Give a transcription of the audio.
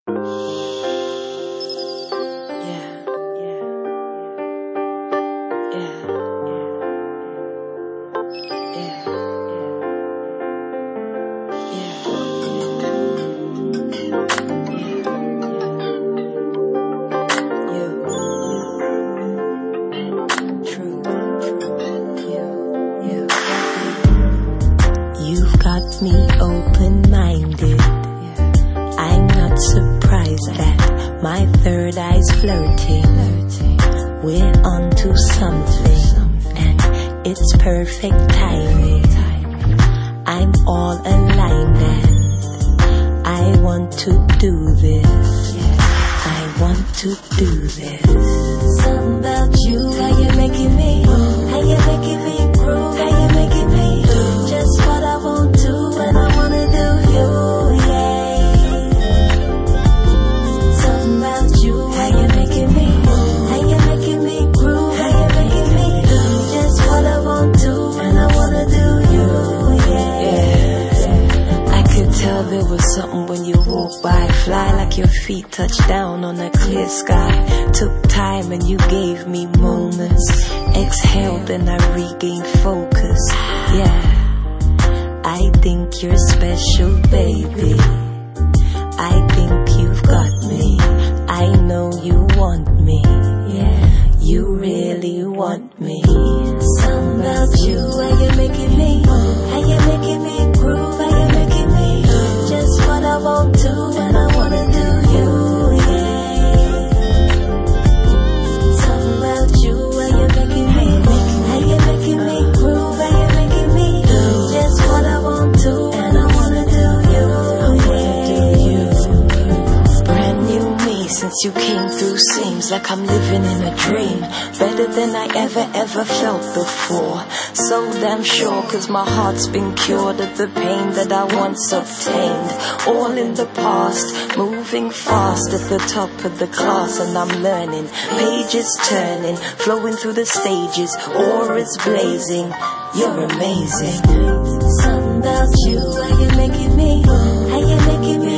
You've got me open-minded. I'm not surprised that my third eye's flirting. We're onto something, and it's perfect timing. I'm all aligned and I want to do this. I want to do this. Something about you, how you making me, how you making me groove, how you making me do just what I want to and I wanna do you, yeah. Something about you, how you making me, how you making me groove, how you making me do just what I want to and I wanna do you, yeah. I could tell there was something when you walk by, fly like your feet touch down on a clear sky. Took time and you gave me moments. Exhaled and I regained focus. Yeah, I think you're special, baby. I think you've got me. I know you want me. Yeah, you really want me. Something about you, how you making me, how you making me groove, how you making me just what I want to and I wanna do you, yeah. Something about you, how you making me, how you making me groove, how you making me just what I want to and I wanna do you, Brand new me since you came through, seems like I'm living in a dream. Better than I ever felt before. So damn sure, cause my heart's been cured of the pain that I once obtained. All in the past, moving fast at the top of the class, and I'm learning, pages turning, flowing through the stages, auras blazing. You're amazing. Something about you, how you making me, how you making me